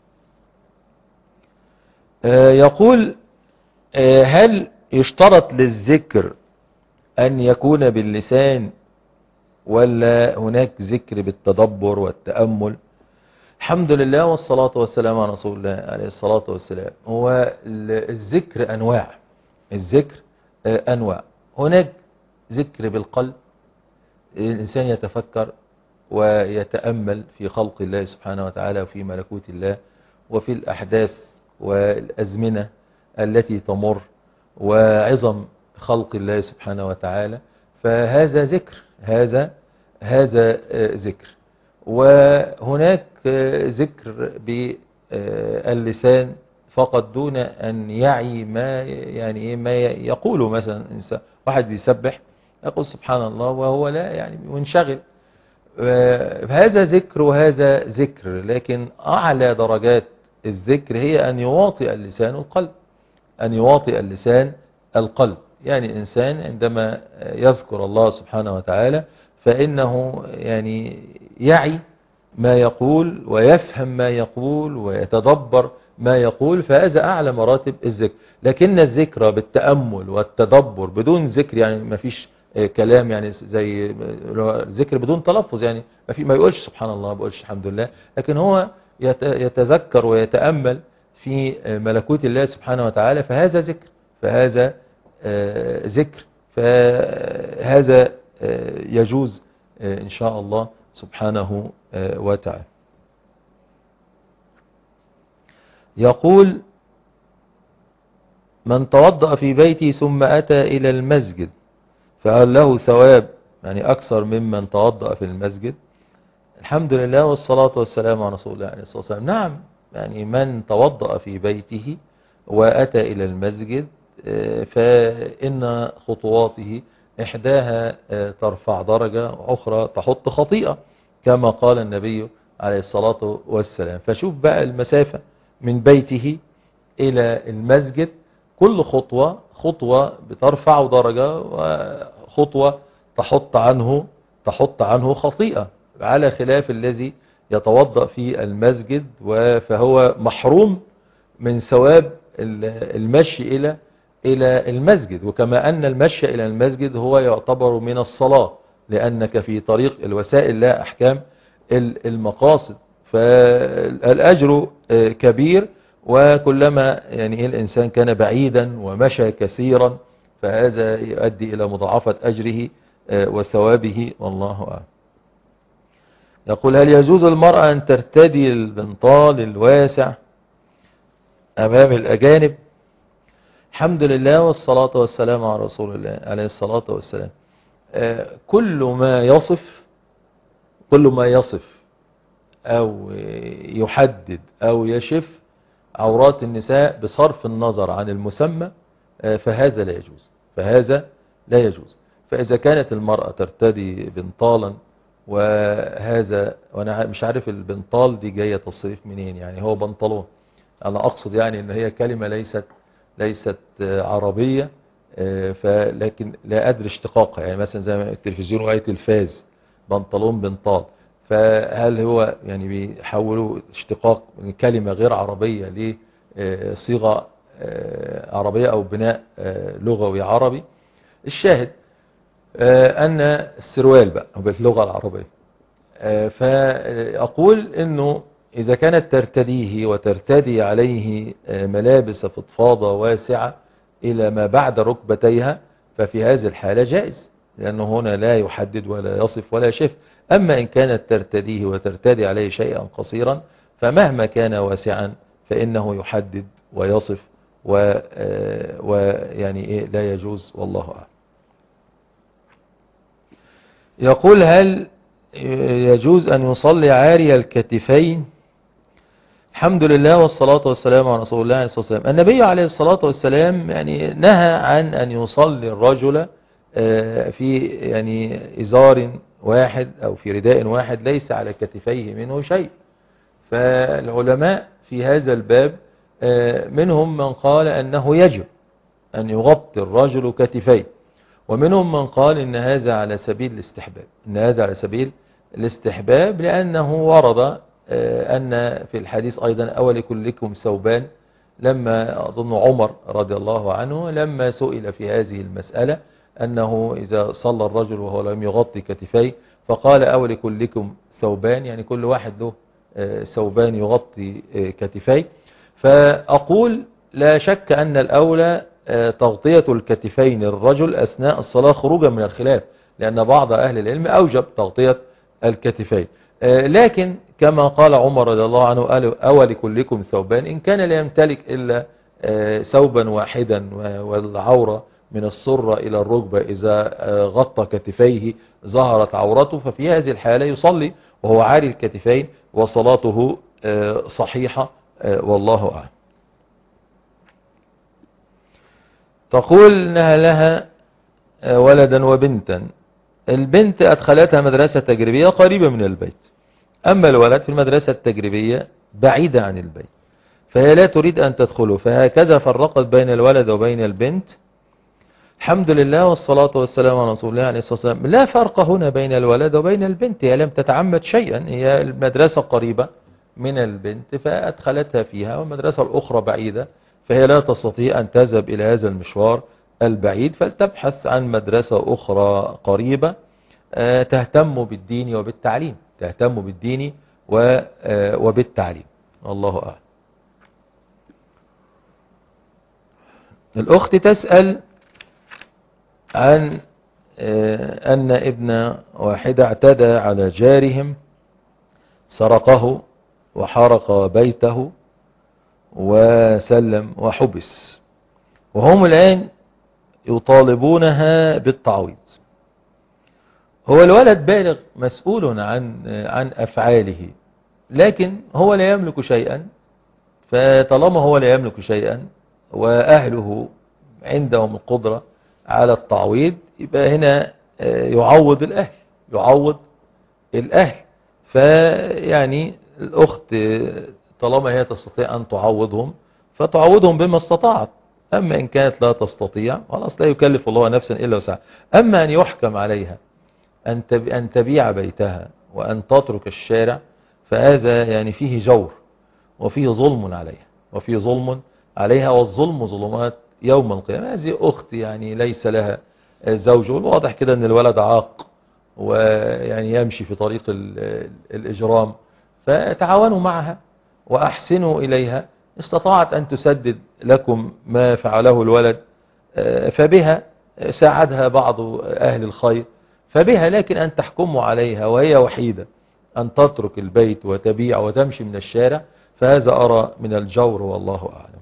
يقول: هل يشترط للذكر أن يكون باللسان ولا هناك ذكر بالتدبر والتأمل؟ الحمد لله والصلاة والسلام على رسول الله عليه الصلاة والسلام. هو الذكر أنواع، الذكر أنواع، هناك ذكر بالقلب، الإنسان يتفكر ويتأمل في خلق الله سبحانه وتعالى وفي ملكوت الله وفي الأحداث والأزمنة التي تمر وعظم خلق الله سبحانه وتعالى، فهذا ذكر، هذا هذا ذكر. وهناك ذكر باللسان فقط دون أن يعي ما يعني إيه ما يقوله. مثلا إنسان واحد بيسبح يقول سبحان الله وهو لا يعني منشغل. هذا ذكر وهذا ذكر، لكن أعلى درجات الذكر هي أن يواطئ اللسان القلب، أن يواطئ اللسان القلب. يعني الإنسان عندما يذكر الله سبحانه وتعالى فإنه يعني يعي ما يقول ويفهم ما يقول ويتدبر ما يقول، فهذا أعلى مراتب الذكر. لكن الذكر بالتأمل والتدبر بدون ذكر، يعني ما فيش كلام، يعني زي ذكر بدون تلفظ، يعني ما في ما يقولش سبحان الله، ما بيقولش الحمد لله، لكن هو يتذكر ويتأمل في ملكوت الله سبحانه وتعالى، فهذا ذكر، فهذا ذكر، فهذا يجوز إن شاء الله سبحانه وتعالى. يقول: من توضأ في بيته ثم أتى إلى المسجد فهل له ثواب يعني أكثر ممن توضأ في المسجد؟ الحمد لله والصلاة والسلام على رسول الله عليه الصلاة والسلام. نعم، يعني من توضأ في بيته وأتى إلى المسجد فإن خطواته إحداها ترفع درجة وأخرى تحط خطيئة كما قال النبي عليه الصلاة والسلام. فشوف بقى المسافة من بيته إلى المسجد، كل خطوة خطوة بترفع درجة، وخطوة تحط عنه تحط عنه خطيئة، على خلاف الذي يتوضأ في المسجد فهو محروم من ثواب المشي إلى إلى المسجد. وكما أن المشي إلى المسجد هو يعتبر من الصلاة، لأنك في طريق الوسائل لا أحكام المقاصد، فالأجر كبير. وكلما يعني الإنسان كان بعيدا ومشى كثيرا فهذا يؤدي إلى مضاعفة أجره وثوابه، والله أعلم. يقول: هل يجوز المرأة أن ترتدي البنطال الواسع أمام الأجانب؟ الحمد لله والصلاة والسلام على رسول الله عليه الصلاة والسلام. كل ما يصف كل ما يصف أو يحدد أو يشف عورات النساء بصرف النظر عن المسمى فهذا لا يجوز فهذا لا يجوز. فإذا كانت المرأة ترتدي بنطالا، وهذا وأنا مش عارف البنطال دي جاية تصريف منين، يعني هو بنطلون، أنا أقصد يعني أن هي كلمة ليست ليست عربية، فلكن لا أدري اشتقاقها، يعني مثلا زي ما التلفزيون وآية الفاز بنطلون بنطال، فهل هو يعني بيحولوا اشتقاق من كلمة غير عربية لصيغة عربية أو بناء لغوي عربي؟ الشاهد أن السروال بقى باللغة العربية. فأقول أنه إذا كانت ترتديه وترتدي عليه ملابس فضفاضة واسعة إلى ما بعد ركبتيها ففي هذه الحالة جائز، لأنه هنا لا يحدد ولا يصف ولا يشف. أما إن كانت ترتديه وترتدي عليه شيئا قصيرا فمهما كان واسعا فإنه يحدد ويصف ويعني إيه لا يجوز، والله أعلم. يقول: هل يجوز أن يصلي عاري الكتفين؟ الحمد لله والصلاة والسلام على رسول الله عليه الصلاة والسلام. النبي عليه الصلاة والسلام يعني نهى عن أن يصلي الرجل في يعني إزار واحد أو في رداء واحد ليس على كتفيه منه شيء. فالعلماء في هذا الباب منهم من قال أنه يجب أن يغطي الرجل كتفيه، ومنهم من قال إن هذا على سبيل الاستحباب إن هذا على سبيل الاستحباب لأنه ورد أن في الحديث أيضا: أول كلكم ثوبان. لما أظن عمر رضي الله عنه لما سئل في هذه المسألة أنه إذا صلى الرجل وهو لم يغطي كتفيه فقال: أول كلكم ثوبان، يعني كل واحد له ثوبان يغطي كتفيه. فأقول لا شك أن الأولى تغطية الكتفين الرجل أثناء الصلاة خروجا من الخلاف، لأن بعض أهل العلم أوجب تغطية الكتفين. لكن كما قال عمر رضي الله عنه: أول كلكم ثوبان، إن كان لا يمتلك إلا ثوبا واحدا والعورة من السرة إلى الركبة إذا غطى كتفيه ظهرت عورته، ففي هذه الحالة يصلي وهو عاري الكتفين وصلاته صحيحة، والله أعلم. تقول انها لها ولدا وبنتا. البنت ادخلتها مدرسة تجريبية قريبة من البيت، اما الولد في المدرسة التجريبية بعيدة عن البيت، فهي لا تريد ان تدخله، فهكذا فرقت بين الولد وبين البنت. الحمد لله والصلاة والسلام على رسول الله عليه الصلاة والسلام. لا فرق هنا بين الولد وبين البنت، هي لم تتعمد شيئا، هي المدرسة قريبة من البنت فأدخلتها فيها، والمدرسة الأخرى بعيدة فهي لا تستطيع أن تذهب إلى هذا المشوار البعيد، فلتبحث عن مدرسة أخرى قريبة تهتم بالدين وبالتعليم، تهتم بالدين وبالتعليم. الله أعلم. الأخت تسأل عن أن ابن واحدة اعتدى على جارهم، سرقه وحرق بيته وسلم وحبس، وهم الآن يطالبونها بالتعويض. هو الولد بالغ مسؤول عن عن أفعاله، لكن هو لا يملك شيئا، فطالما هو لا يملك شيئا وأهله عندهم القدرة على التعويض، يبقى هنا يعوض الأهل، يعوض الأهل. فيعني الأخت طالما هي تستطيع أن تعوضهم فتعوضهم بما استطاعت، أما إن كانت لا تستطيع خلاص لا يكلف الله نفسا إلا وسعها. أما أن يحكم عليها أن تبيع بيتها وأن تترك الشارع، فهذا يعني فيه جور وفيه ظلم عليها، وفيه ظلم عليها، والظلم ظلمات يوم القيامة. هذه أخت يعني ليس لها زوج، والواضح كده أن الولد عاق ويعني يمشي في طريق الإجرام، فتعاونوا معها وأحسنوا إليها. استطاعت أن تسدد لكم ما فعله الولد فبها، ساعدها بعض أهل الخير فبها، لكن أن تحكموا عليها وهي وحيدة أن تترك البيت وتبيع وتمشي من الشارع، فهذا أرى من الجور والله أعلم.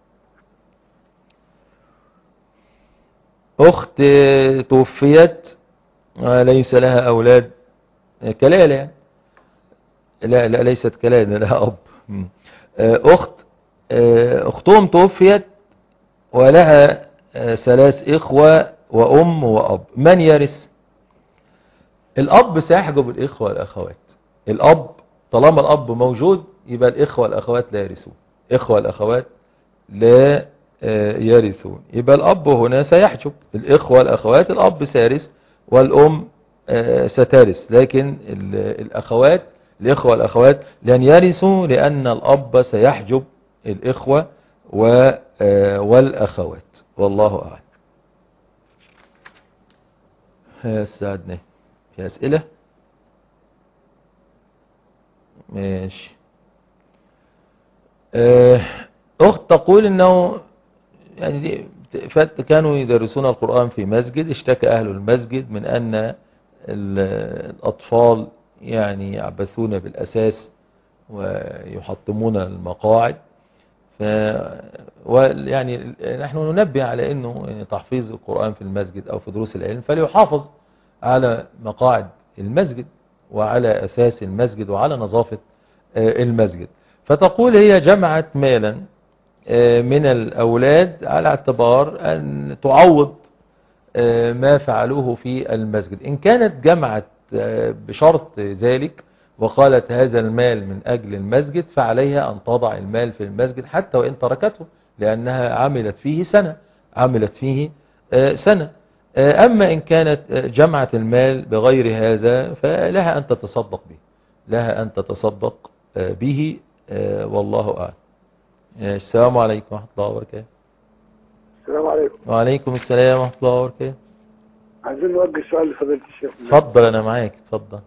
أخت توفيت ليس لها أولاد، كلالة يعني. لا لا ليست كلالة، لها أب. أخت أختهم توفيت ولها ثلاث إخوة وأم وأب، من يرث؟ الأب سيحجب الإخوة والأخوات. الأب طالما الأب موجود يبقى الإخوة والأخوات لا يرثون، إخوة والأخوات لا يرثون، يبقى الأب هنا سيحجب الإخوة والأخوات، الأب سيرث والأم سترث، لكن الأخوات الإخوة والأخوات لن يرثوا لأن الأب سيحجب الإخوة والأخوات. والله أعلم. ساعدني في أسئلة. ماشي. أخت تقول أنه يعني كانوا يدرسون القرآن في مسجد، اشتكى أهل المسجد من أن الأطفال يعني يعبثون بالأساس ويحطمون المقاعد، ف يعني نحن ننبه على أنه تحفيظ القرآن في المسجد أو في دروس العلم فليحافظ على مقاعد المسجد وعلى أساس المسجد وعلى نظافة المسجد. فتقول هي جمعت مالا من الأولاد على اعتبار أن تعوض ما فعلوه في المسجد. إن كانت جمعت بشرط ذلك وقالت هذا المال من أجل المسجد، فعليها أن تضع المال في المسجد حتى وإن تركته، لأنها عملت فيه سنة عملت فيه سنة. أما إن كانت جمعت المال بغير هذا فلها أن تتصدق به، لها أن تتصدق به. والله أعلم. السلام عليكم ورحمة الله وبركاته. السلام عليكم. وعليكم السلام ورحمة الله وبركاته. عايزين نوجه سؤال لفضيلة الشيخ. اتفضل أنا معاك، اتفضل.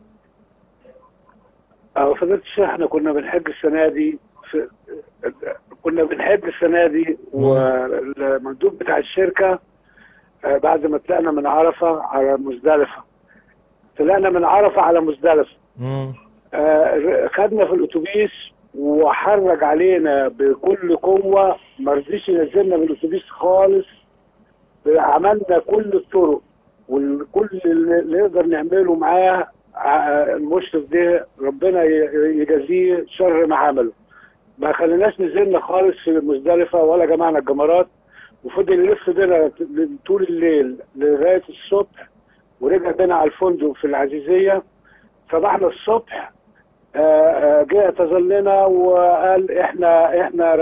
أه فضيلة الشيخ، احنا كنا بنحج السنة دي في... كنا بنحج السنة دي والمندوب بتاع الشركة آه بعد ما طلعنا من عرفة على مزدلفة، طلعنا من عرفة على مزدلفة، آه خدنا في الأتوبيس وحرج علينا بكل قوة، ما رضيش ينزلنا من الأتوبيس خالص. عملنا كل الطرق وكل اللي نقدر نعمله معاه. المشرف ده ربنا يجازيه شر ما عمله، ما خليناش نزلنا خالص في مزدلفة ولا جمعنا الجمرات، وفضل يلف بينا طول الليل لغاية الصبح، ورجع بينا على الفندق في العزيزية. صباحنا الصبح جاء اعتذر وقال احنا احنا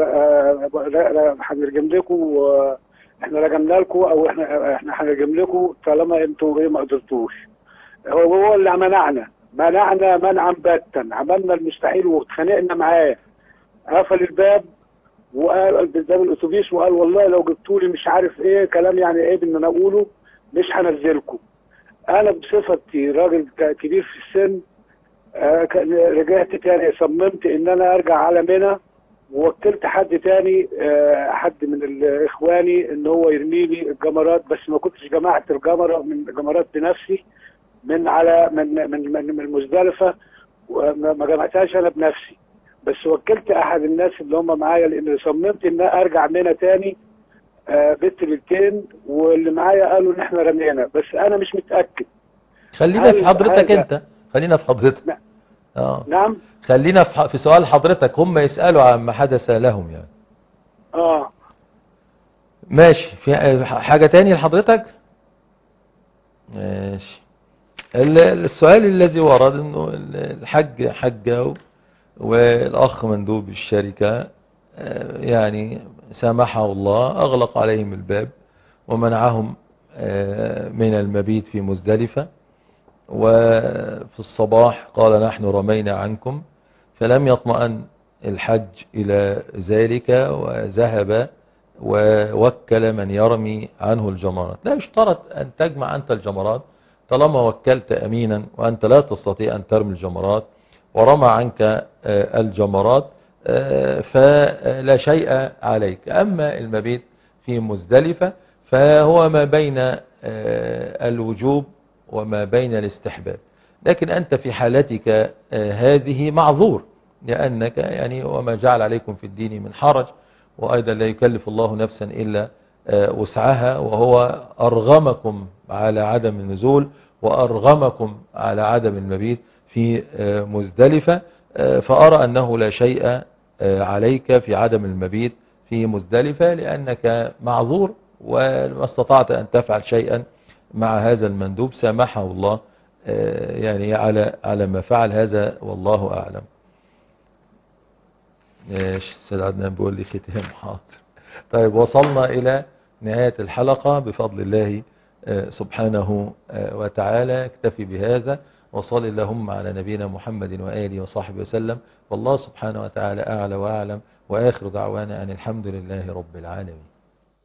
هنرجم لكم، احنا رجمنا لكم او احنا احنا هنرجم لكم طالما انتوا ايه ما قدرتوش. هو اللي منعنا منعنا منعا باتا، عملنا المستحيل واتخانقنا معاه. قفل الباب وقال باب الاتوبيس وقال والله لو جبتوا لي مش عارف ايه كلام يعني ايه ان انا اقوله مش هنزلكم. انا بصفتي راجل كبير في السن آه رجعت تاني، صممت ان انا ارجع على منى، ووكلت حد تاني آه حد من اخواني ان هو يرمي لي الجمرات، بس ما كنتش جمعت الجمره من جمرات بنفسي من على من من من, من المزدلفه، ما جمعتهاش انا بنفسي، بس وكلت احد الناس اللي هم معايا لان صممت ان ارجع منى تاني آه بنت بنتين، واللي معايا قالوا ان احنا رمينا، بس انا مش متاكد. خلينا في حضرتك انت خلينا في حضرتك نعم. اه نعم خلينا في, في سؤال حضرتك. هم يسالوا عن ما حدث لهم يعني. اه ماشي. في حاجه تاني لحضرتك؟ ماشي. السؤال الذي ورد انه الحج حجه والاخ مندوب الشركه يعني سامحه الله، اغلق عليهم الباب ومنعهم من المبيت في مزدلفة، وفي الصباح قال نحن رمينا عنكم، فلم يطمئن الحج إلى ذلك وذهب ووكل من يرمي عنه الجمرات. لا يشترط أن تجمع أنت الجمرات طالما وكلت أمينا وأنت لا تستطيع أن ترمي الجمرات ورمى عنك الجمرات فلا شيء عليك. أما المبيت في مزدلفة فهو ما بين الوجوب وما بين الاستحباب، لكن أنت في حالتك هذه معذور، لأنك يعني وما جعل عليكم في الدين من حرج، وأيضا لا يكلف الله نفسا إلا وسعها، وهو أرغمكم على عدم النزول وأرغمكم على عدم المبيت في مزدلفة، فأرى أنه لا شيء عليك في عدم المبيت في مزدلفة لأنك معذور وما استطعت أن تفعل شيئا مع هذا المندوب، سامحه الله يعني على على ما فعل هذا، والله أعلم. ماشي. سيد عدنان بيقول لي ختام. حاضر. طيب وصلنا إلى نهاية الحلقة بفضل الله سبحانه وتعالى. اكتفي بهذا، وصل اللهم على نبينا محمد وآله وصحبه وسلم، والله سبحانه وتعالى أعلى وأعلم، وآخر دعوانا أن الحمد لله رب العالمين.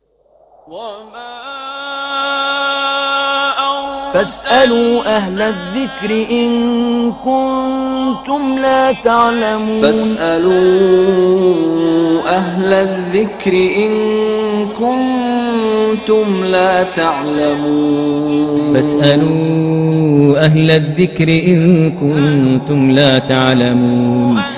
فاسألوا أهل الذكر إن كنتم لا تعلمون. فاسألوا أهل الذكر إن كنتم لا تعلمون. فاسألوا أهل الذكر إن كنتم لا تعلمون.